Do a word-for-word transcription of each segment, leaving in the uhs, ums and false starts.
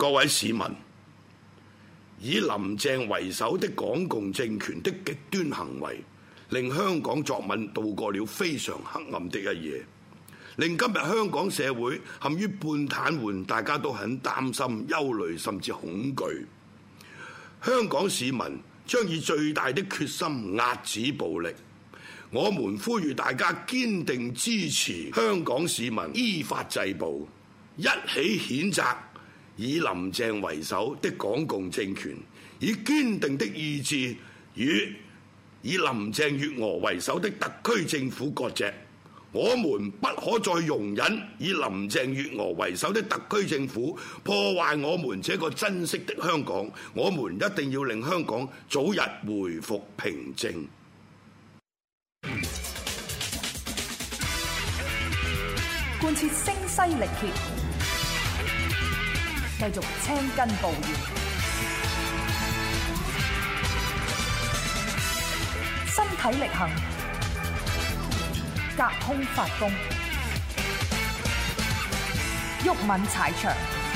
各位市民，以林鄭為首的港共政權的極端行為，令香港作文度過了非常黑暗的一夜，令今日香港社會陷於半癱瘓，大家都很擔心、憂慮甚至恐懼。香港市民將以最大的決心壓止暴力。我們呼籲大家堅定支持香港市民依法制暴，一起譴責以林鄭為首的港共政權，以堅定的意志與以林鄭月娥為首的特區政府割席。我們不可再容忍以林鄭月娥為首的特區政府破壞我們這個珍惜的香港。我們一定要令香港早日回復平靜。 貫徹聲嘶力竭，繼續青筋暴現，身體力行，隔空發功，毓民踩場。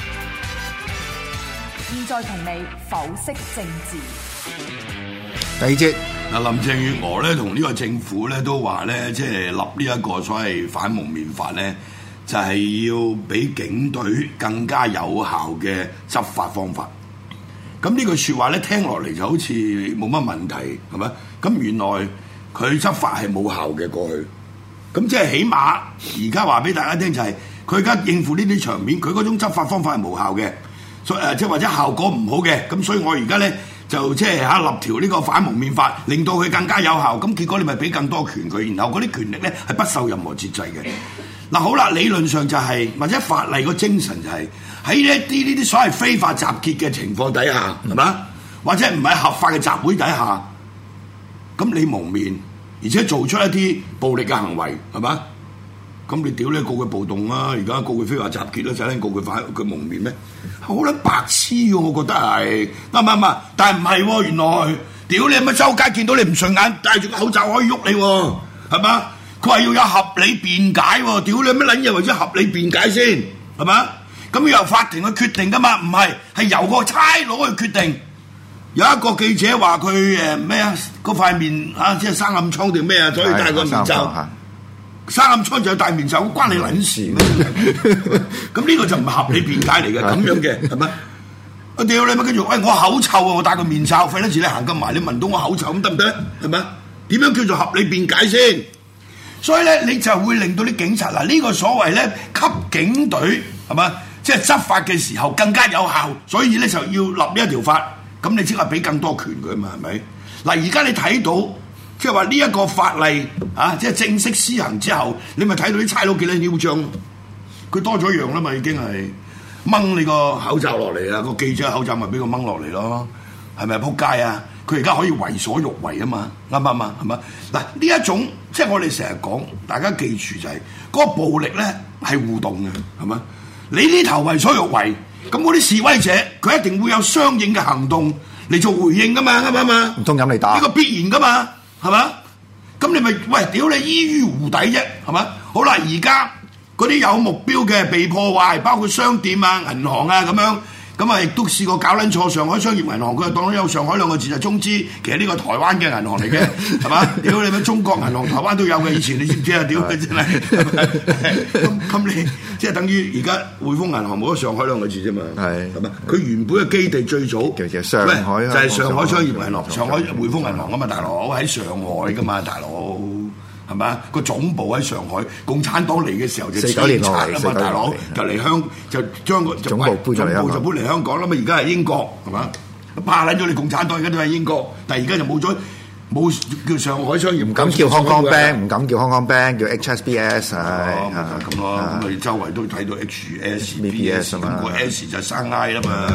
現在同你剖析政治。 第二節嗱，林鄭月娥咧同呢個政府咧都話咧，即係立呢一個所謂反蒙面法咧，就係要俾警隊更加有效嘅執法方法。咁呢句説話咧聽落嚟就好似冇乜問題，係咪？咁原來佢執法係冇效嘅過去。咁即係起碼而家話俾大家聽就係，佢而家應付呢啲場面，佢嗰種執法方法係無效嘅，所以誒即係或者效果唔好嘅。咁所以我而家咧就即係嚇立條呢個反蒙面法，令到佢更加有效。咁結果你咪俾更多權佢，然後嗰啲權力咧係不受任何節制嘅。嗱好啦，理論上就係、是、或者法例個精神就係喺呢一啲呢啲所謂非法集結嘅情況底下，係嘛？或者唔係合法嘅集會底下，咁你蒙面，而且做出一啲暴力嘅行為，係嘛？咁你屌你告佢暴動啦，而家告佢非法集結啦，使撚告佢反佢蒙面咩？好撚白痴喎，我覺得係啱唔啱？但係唔係喎，原來屌你乜周街見到你唔順眼，戴住個口罩可以喐你喎，係嘛？佢話要有合理辯解喎，屌你乜撚嘢為咗合理辯解先，係嘛？咁要由法庭去決定噶嘛？唔係，係由個差佬去決定。有一個記者話佢誒咩啊？嗰塊面啊，即係生暗瘡定咩啊？所以戴個面罩。生暗瘡就戴面罩，關你撚事咩？咁呢個就唔係合理辯解嚟嘅，咁樣嘅係咪？我屌你乜跟住，喂我口臭啊！我戴個面罩，費得住你行咁埋，你聞到我口臭咁得唔得？係咪？點樣叫做合理辯解先？所以咧，你就會令到啲警察嗱呢、呢個所謂咧，給警隊係嘛，即係執法嘅時候更加有效，所以咧就要立呢一條法。咁你即係俾更多權佢嘛？係咪？嗱，而家你睇到。即係話呢一個法例啊，即係正式施行之後，你咪睇到啲差佬幾撚囂張，佢多咗一樣啦嘛，已經係掹你個口罩落嚟啊！個記者口罩咪俾佢掹落嚟咯，係咪撲街啊？佢而家可以為所欲為啊嘛，啱唔啱啊？係嘛？嗱呢一種即係我哋成日講，大家記住就係、是、嗰、那個暴力咧係互動嘅，係嘛？你呢頭為所欲為，咁嗰啲示威者佢一定會有相應嘅行動嚟做回應噶嘛，啱唔啱啊？ 唔通飲你打？呢個必然噶嘛。係嘛？咁你咪喂屌你依於湖底啫，係嘛？好啦，而家嗰啲有目標嘅被破壞，包括商店啊、銀行啊咁樣，咁啊亦都試過搞撚錯上海商業銀行，佢就當咗有上海兩個字就中資，其實呢個台灣嘅銀行嚟嘅，係嘛？屌你咪中國銀行、台灣都有嘅，以前你知唔知啊？屌佢真係，咁咁你即係等於而家匯豐銀行冇咗上海兩個字啫嘛？係係嘛？佢原本嘅基地最早其實上海就係上海商業銀行、上海匯豐銀行啊嘛，大佬喺上海噶嘛，大佬。係咪？個總部喺上海，共產黨嚟嘅時候就四九年落嚟啊嘛，大佬就嚟香就將個總部搬咗嚟，總部就搬嚟香港啦嘛。而家係英國係嘛？怕撚咗你共產黨而家都係英國，但係而家就冇咗冇叫上海商業， 唔敢叫 Hong Kong Bank， 唔敢叫 Hong Kong Bank， 叫 H S B S 係咁咯。咁你周圍都睇到 H S B S 咁個 S 就生 I 啦嘛。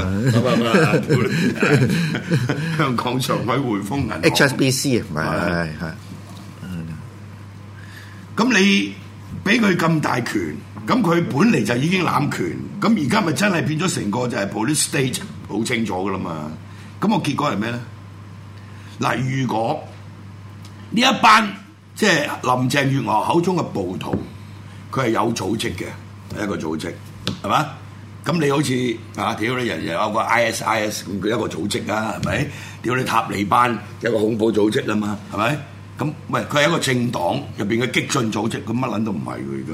香港上海匯豐銀行 H S B C 唔係係係。 咁你俾佢咁大權，咁佢本嚟就已經攬權，咁而家咪真係變咗成個就係 police state 好清楚噶啦嘛。咁個結果係咩咧？嗱，如果呢一班即係林鄭月娥口中嘅暴徒，佢係有組織嘅，係一個組織，係嘛？ 咁你好似啊，屌你人又有個 I S I S 咁一個組織啊，係咪？屌你塔利班一個恐怖組織啊嘛，係咪？咁喂，佢係一個政黨入邊嘅激進組織，咁乜撚都唔係佢而家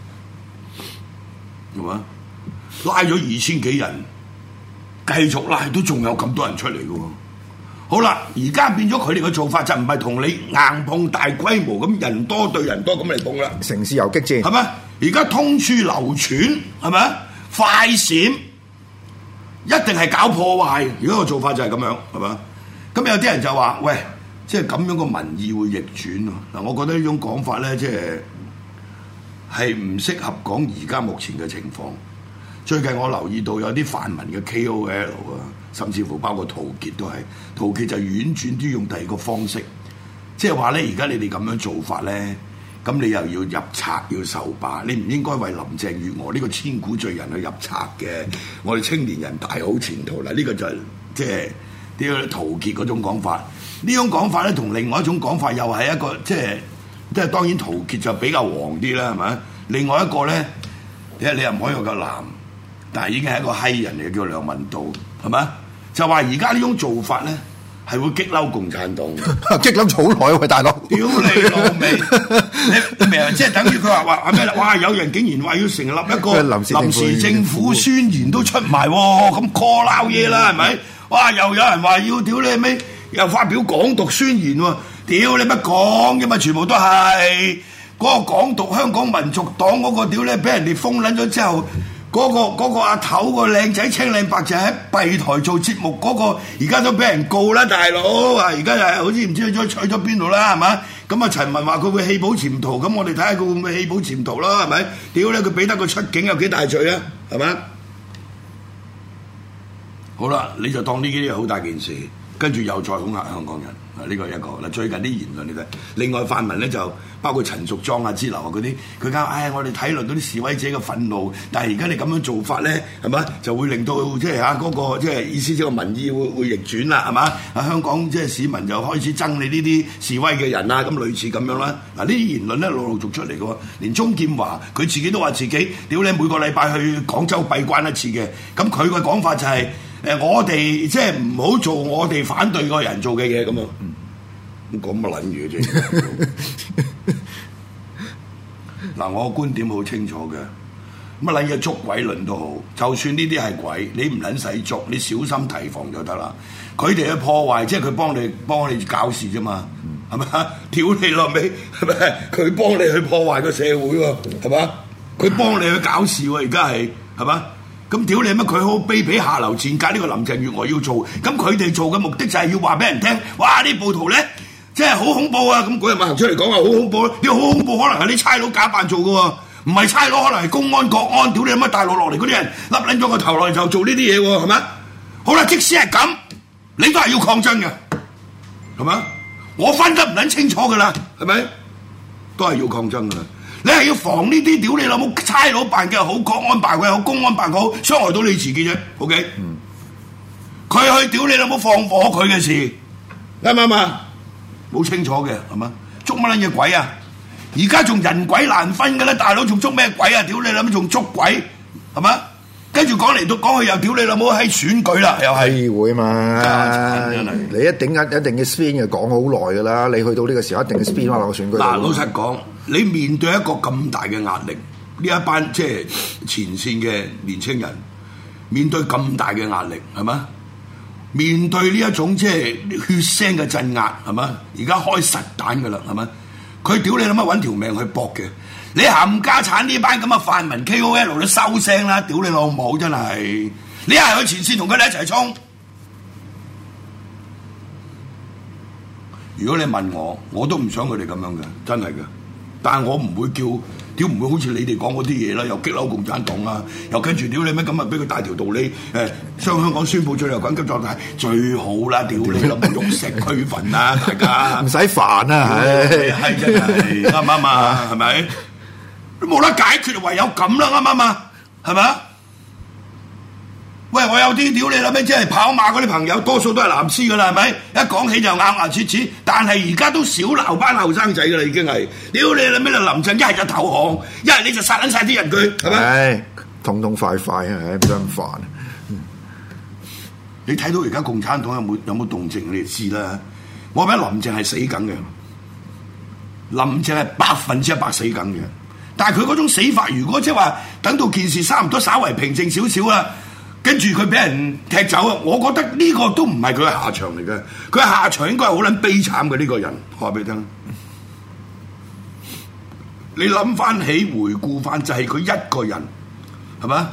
係，係嘛？拉咗二千幾人，繼續拉都仲有咁多人出嚟嘅喎。好啦，而家變咗佢哋嘅做法就唔係同你硬碰大規模咁人多對人多咁嚟碰啦， 城市游擊戰係咪？而家通處流傳係咪？快閃一定係搞破壞，如果個做法就係咁樣係嘛？咁有啲人就話：喂，即係咁樣個民意會逆轉啊！嗱，我覺得呢種講法咧，即係係唔適合講而家目前嘅情況。最近我留意到有啲泛民嘅 K O L 啊，甚至乎包括陶傑都係，陶傑就婉轉啲用第二個方式，即係話咧，而家你哋咁樣做法咧，咁你又要入冊要受罷，你唔應該為林鄭月娥呢個千古罪人去入冊嘅。我哋青年人大好前途啦，呢、這個就係、是、即係啲陶傑嗰種講法。呢種講法咧，同另外一種講法又係一個即係即係當然陶傑就比較黃啲啦，係咪？另外一個咧，你你又唔可以話個男。但係已經係一個閪人嚟嘅，叫梁文道，係咪？就話而家呢種做法咧，係會激嬲共產黨， 激嬲好耐喎，大佬！ 屌你老味！你你明啊？即係等於佢話話咩啦？哇！有人竟然話要成立一個臨時政府宣言都出埋喎，咁 call 撈嘢啦，係咪？哇！又有人話要屌你咩？又發表港獨宣言喎！屌你乜講嘅嘛？全部都係嗰個港獨香港民族黨嗰個屌你，俾人哋封撚咗之後。嗰、那個那個阿頭個靚仔青靚白就喺閉台做節目嗰、那個，而家都俾人告啦，大佬啊！而家又係好似唔知去咗去咗邊度啦，係嘛？咁啊陳文話佢會棄保潛逃，咁我哋睇下佢會唔會棄保潛逃啦，係咪？屌咧，佢俾得個出境有幾大罪啊？係咪？好啦，你就當呢啲係好大件事，跟住又再恐嚇香港人。啊！呢個一個嗱，最近啲言論你睇，另外泛民咧就包括陳淑莊啊、支流啊嗰啲，佢講唉，我哋體諒到啲示威者嘅憤怒，但係而家你咁樣做法咧，係嘛就會令到即係嚇嗰個即係意思，即係個民意會會逆轉啦，係嘛？啊香港即係市民就開始憎你呢啲示威嘅人啊，咁類似咁樣啦。嗱呢啲言論咧陸陸續出嚟嘅喎，連鍾劍華佢自己都話自己屌你每個禮拜去廣州閉關一次嘅，咁佢嘅講法就係、是。誒，我哋即係唔好做我哋反對個人做嘅嘢咁啊！咁講乜撚嘢啫？嗱，我個觀點好清楚嘅，乜撚嘢捉鬼論都好，就算呢啲係鬼，你唔撚使捉，你小心提防就得啦。佢哋去破壞，即係佢幫你幫你搞事啫嘛，係咪？屌你落尾，係咪？佢幫你去破壞個社會喎，係嘛？佢幫你去搞事喎，而家係係嘛？咁屌你乜？佢好卑鄙下流賤格，呢個林鄭月娥要做，咁佢哋做嘅目的就係要話俾人聽，哇！呢暴徒咧，真係好恐怖啊！咁嗰日咪行出嚟講話好恐怖咯，呢個好恐怖可能係啲差佬假扮做嘅喎，唔係差佬，可能係公安國安，屌你乜大陸落嚟嗰啲人，笠撚咗個頭落嚟就做呢啲嘢喎，係咪？好啦，即使係咁，你都係要抗爭嘅，係咪？我分得唔撚清楚㗎啦，係咪？都係要抗爭㗎啦。你係要防呢啲屌你老母差佬辦嘅又好，國安辦嘅又好，公安辦嘅好，傷害到你自己啫。OK，佢、嗯、去屌你老母放火佢嘅事，啱唔啱啊？冇清楚嘅係嘛？捉乜撚嘢鬼啊？而家仲人鬼難分嘅咧，大佬仲捉咩鬼啊？屌你老母仲捉鬼係嘛？跟住講嚟到講去又屌你老母喺選舉啦，又係議會嘛？你一定一一定嘅 spin 嘅講好耐㗎啦，你去到呢個時候一定嘅 spin 翻落個選舉。嗱， 老實講，你面對一個咁大嘅壓力，呢一班即係前線嘅年青人，面對咁大嘅壓力係嘛？面對呢一種即係血腥嘅鎮壓係嘛？而家開實彈㗎啦係嘛？佢屌你老母揾條命去搏嘅。你冚家產呢班咁嘅泛民 K O L 都收聲啦！屌你老母真係，你係去前線同佢哋一齊衝。如果你問我，我都唔想佢哋咁樣嘅，真係嘅。但係我唔會叫，屌唔會好似你哋講嗰啲嘢啦，又激嬲共產黨啊，又跟住屌你咩咁啊，俾佢大條道理誒，將香港宣佈最後緊急狀態最好啦！屌你老母玉石俱焚啊，大家唔使煩啊，係係真係啱唔啱啊？係咪？都冇得解決，唯有咁啦，啱唔啱啊？係咪啊？喂，我有啲屌你啦咩？即係跑馬嗰啲朋友，多數都係藍絲噶啦，係咪？一講起就咬牙切齒，但係而家都少鬧班後生仔噶啦，已經係屌你啦咩？林鄭一係就投降，一係你就殺撚晒啲人佢，係咪？ 痛痛快快啊！唔使咁煩。 你睇到而家共產黨有冇有冇動靜，你就知啦。我覺得林鄭係死梗嘅，林鄭係百分之一百死梗嘅。但係佢嗰種死法，如果即係話等到件事差唔多稍為平靜少少啦，跟住佢俾人踢走啊，我覺得呢個都唔係佢嘅下場嚟嘅。佢嘅下場應該係好撚悲慘嘅呢個人。我話俾你聽，你諗翻起回顧翻，就係佢一個人，係咪？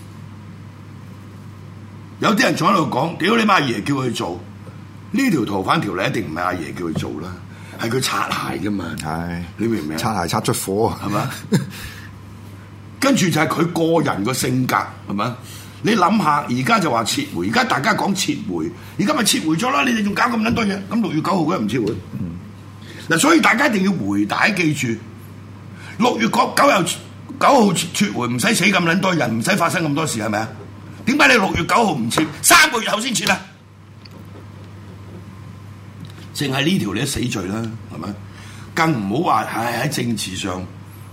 有啲人仲喺度講，屌你媽阿爺叫佢做呢條逃犯條例，一定唔係阿爺叫佢做啦，係佢擦鞋噶嘛。係，你明唔明？ 擦鞋擦出火， 係嘛？跟住就係佢個人個性格，係嘛？你諗下，而家就話撤回，而家大家講撤回，而家咪撤回咗啦。你哋仲搞咁撚多嘢，咁六月九號嗰日唔撤回。嗱、嗯，所以大家一定要回帶，記住，六月九九日九號撤回，唔使死咁撚多人，唔使發生咁多事，係咪啊？點解你六月九號唔撤，三個月後先撤啊？淨係呢條你都死罪啦，係咪？更唔好話係喺政治上，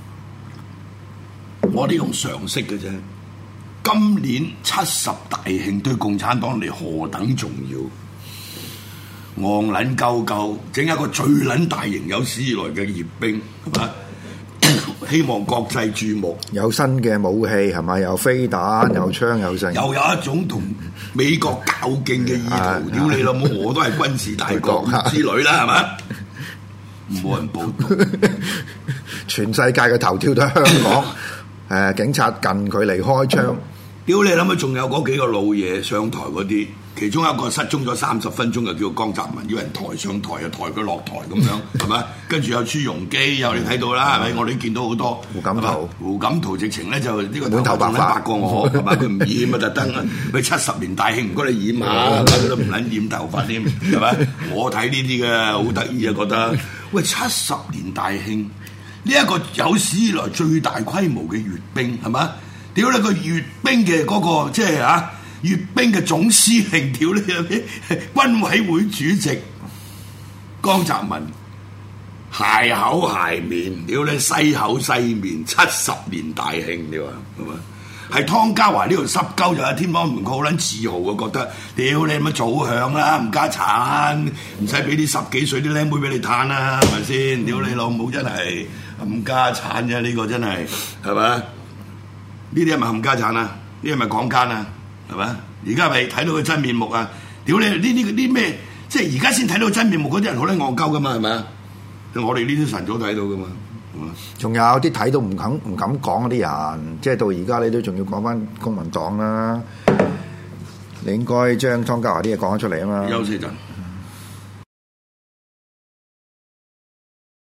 我哋用常識嘅啫。今年七十大慶對共產黨嚟何等重要？戇撚鳩鳩整一個最撚大型有史以來嘅閱兵，係嘛？希望國際注目， 有新嘅武器係咪？有飛彈，有槍，有剩， 又有一種同美國較勁嘅意圖。屌你老母，我都係軍事大國之類啦，係嘛？冇人報道， 全世界嘅頭條都係香港。誒，警察近距離開槍。 屌你諗下，仲有嗰幾個老嘢上台嗰啲，其中一個失蹤咗三十分鐘，就叫江澤民，要人抬上台又抬佢落台咁樣，係咪？跟住有朱鎔基，有你睇到啦，係咪？我哋見到好多胡錦濤， 胡錦濤直情咧就呢個滿頭白髮白過我，係咪？佢唔染啊，特登啊，佢七十年大慶唔該你染下，佢都唔撚染頭髮添，係咪？我睇呢啲嘅好得意啊，覺得喂七十年大慶呢一個有史以來最大規模嘅閱兵，係咪？屌你個閱兵嘅嗰、那個即係啊閱兵嘅總司令，屌你有啲軍委會主席江澤民，鞋口鞋面，屌你西口西面，七十年大慶，你話係嘛？係湯家驊呢條濕鳩就喺天安門，佢好撚自豪啊，覺得屌你乜早響啦，唔家產，唔使俾啲十幾歲啲僆妹俾你嘆啦，係咪先？屌你老母真係唔家產啫，呢、這個真係係咪？呢啲係咪冚家產啊？呢啲係咪港奸啊？係咪？而家咪睇到佢真面目啊！屌你呢啲啲咩？即係而家先睇到真面目嗰啲人好撚戇鳩噶嘛？係咪啊？我哋呢啲晨早睇到噶嘛？ 仲有啲睇到唔肯唔敢講嗰啲人，即係到而家你都仲要講翻公民黨啦。你應該將湯家驊啲嘢講咗出嚟啊嘛！ 休息陣。